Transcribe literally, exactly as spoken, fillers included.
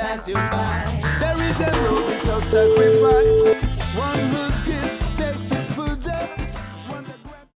pass you by. There is a love without sacrifice, one whose gifts